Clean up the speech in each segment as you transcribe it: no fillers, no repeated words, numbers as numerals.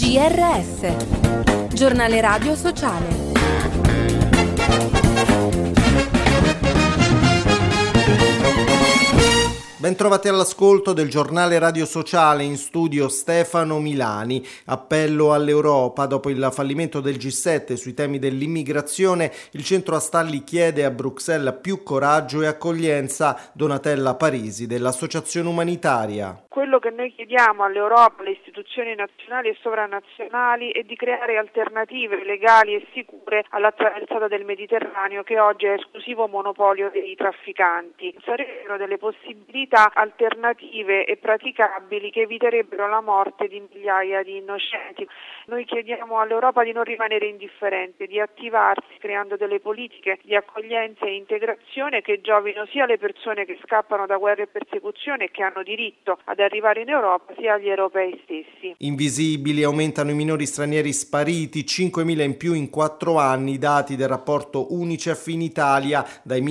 GRS, Giornale Radio Sociale. Bentrovati all'ascolto del Giornale Radio Sociale, in studio Stefano Milani. Appello all'Europa. Dopo il fallimento del G7 sui temi dell'immigrazione, il centro Astalli chiede a Bruxelles più coraggio e accoglienza. Donatella Parisi dell'Associazione Umanitaria. Quello che noi chiediamo all'Europa, alle istituzioni nazionali e sovranazionali, è di creare alternative legali e sicure all'attraversata del Mediterraneo, che oggi è esclusivo monopolio dei trafficanti. Sarebbero delle possibilità alternative e praticabili che eviterebbero la morte di migliaia di innocenti. Noi chiediamo all'Europa di non rimanere indifferente, di attivarsi creando delle politiche di accoglienza e integrazione che giovino sia alle persone che scappano da guerre e persecuzione e che hanno diritto ad arrivare in Europa, sia agli europei stessi. Invisibili, aumentano i minori stranieri spariti, 5.000 in più in 4 anni, dati del rapporto Unicef in Italia. Dai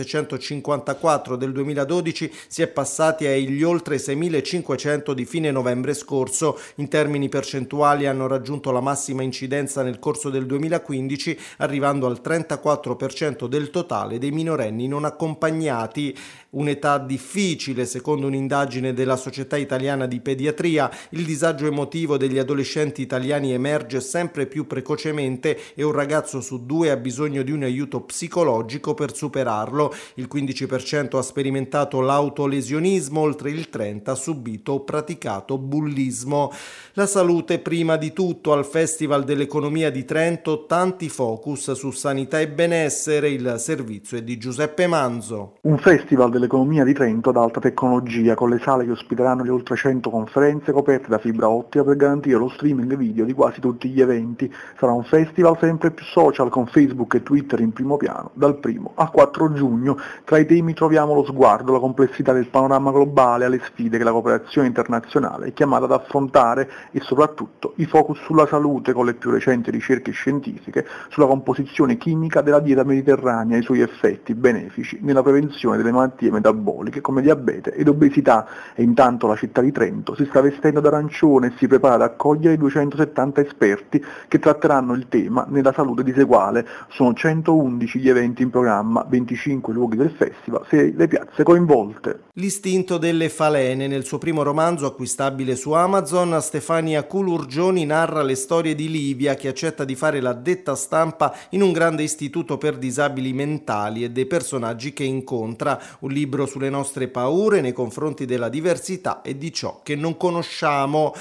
1.754 del 2012 si è passati agli oltre 6.500 di fine novembre scorso. In termini percentuali hanno raggiunto la massima incidenza nel corso del 2015, arrivando al 34% del totale dei minorenni non accompagnati. Un'età difficile, secondo un'indagine della Società Italiana di Pediatria. Il disagio emotivo degli adolescenti italiani emerge sempre più precocemente e un ragazzo su 2 ha bisogno di un aiuto psicologico per superarlo. Il 15% ha sperimentato l'autolesionismo, oltre il 30% ha subito o praticato bullismo. La salute prima di tutto. Al Festival dell'Economia di Trento tanti focus su sanità e benessere. Il servizio è di Giuseppe Manzo. Un festival dell'economia di Trento ad alta tecnologia, con le sale che ospiteranno le oltre 100 conferenze coperte da fibra ottica per garantire lo streaming video di quasi tutti gli eventi. Sarà un festival sempre più social, con Facebook e Twitter in primo piano. Dal 1 al 4 giugno tra i temi troviamo lo sguardo, la complessità del panorama globale alle sfide che la cooperazione internazionale è chiamata ad affrontare e soprattutto i focus sulla salute, con le più recenti ricerche scientifiche sulla composizione chimica della dieta mediterranea e i suoi effetti benefici nella prevenzione delle malattie metaboliche come diabete ed obesità. E intanto la città di Trento si sta vestendo d'arancione e si prepara ad accogliere 270 esperti che tratteranno il tema nella salute diseguale. Sono 111 gli eventi in programma, 25 luoghi del festival, 6 le piazze coinvolte. L'istinto delle falene. Nel suo primo romanzo, acquistabile su Amazon, Stefania Culurgioni narra le storie di Livia, che accetta di fare l'addetta stampa in un grande istituto per disabili mentali, e dei personaggi che incontra. Un libro sulle nostre paure nei confronti della diversità e di ciò che non conosciamo.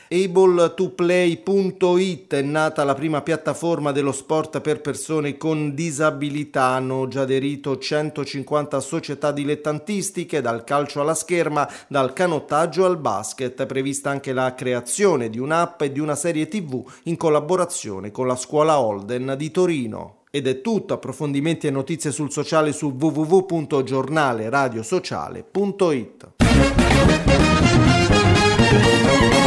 Able2Play.it è nata la prima piattaforma dello sport per persone con disabilità. Hanno già aderito 150 società dilettantistiche, dal calcio alla scherma, dal canottaggio al basket. È prevista anche la creazione di un'app e di una serie TV in collaborazione con la scuola Holden di Torino. Ed è tutto. Approfondimenti e notizie sul sociale su www.giornaleradiosociale.it.